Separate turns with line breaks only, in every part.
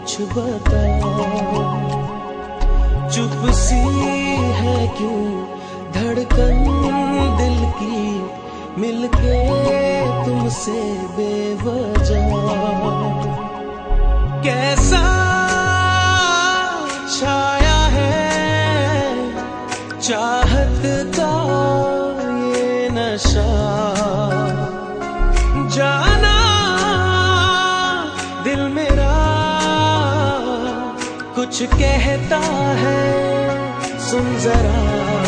कुछ बता। चुप सी है क्यों धड़कन दिल की, मिलके तुमसे बेवजह। कैसा छाया है चाहत का ये नशा, जाना दिल मेरा कुछ कहता है, सुन जरा।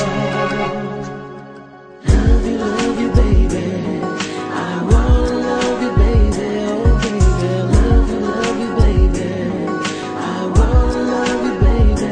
Love you baby, I wanna love you baby, oh baby, love you baby, I wanna love you baby,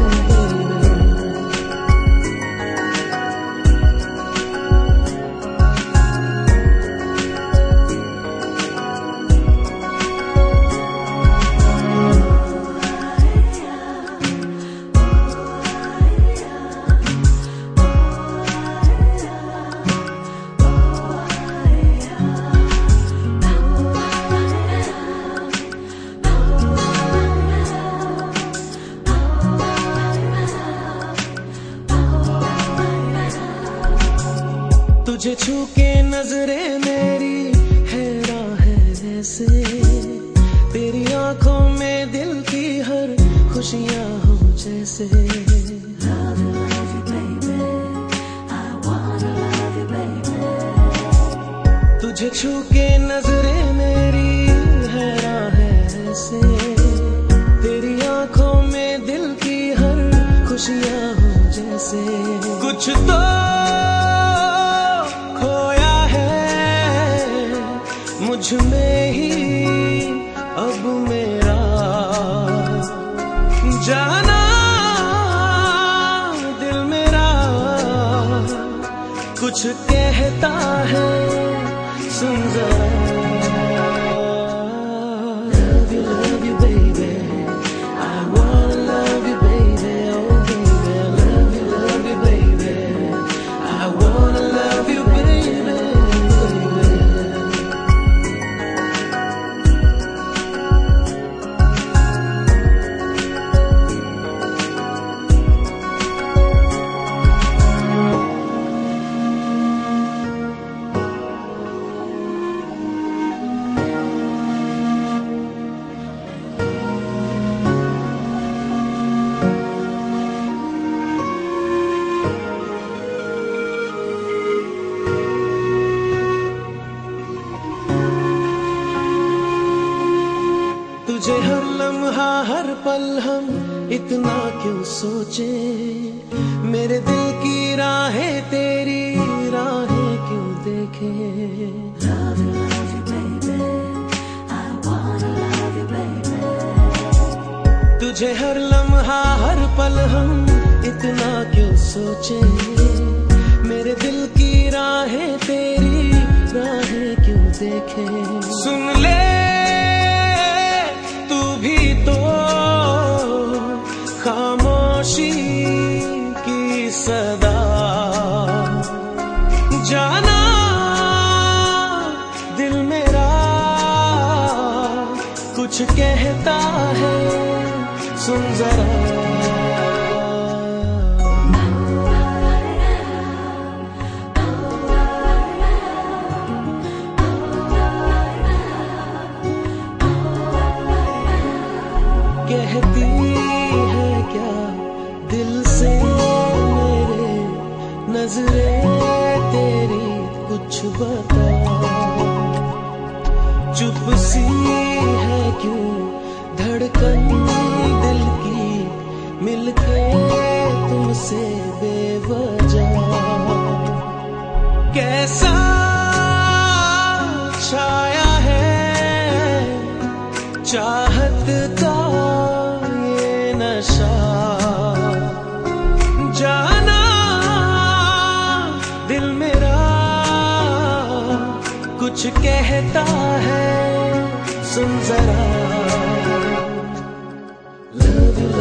तुझे छू के नजरें मेरी हैरान है ऐसे, तेरी आंखों में दिल की हर खुशियां हो जैसे। तुझे छू के नजरें मेरी हैरान है ऐसे, तेरी आंखों में दिल की हर खुशियां हो जैसे। कुछ तो मुझ में ही अब मेरा, जाना दिल मेरा कुछ कहता है, सुन जरा। Love you baby, I wanna love you baby, oh baby, love you baby, I wanna love you baby। तुझे हर लम्हा हर पल हम इतना क्यों सोचे, मेरे दिल की राहें तेरी राहें क्यों देखे। तुझे हर लम्हा हर पल हम इतना क्यों सोचे, मेरे दिल की राहें तेरी राहें क्यों देखे। सुन ले तो खामोशी की सदा, जाना दिल मेरा कुछ कहता है, सुन जरा। कहती है क्या दिल से मेरे, नजरें तेरी कुछ बता। चुप सी है क्यों धड़कन दिल की, मिलके तुमसे बेवजह। कैसा छाया है चाहत का ये नशा, जाना दिल मेरा कुछ कहता है, सुन जरा। Love you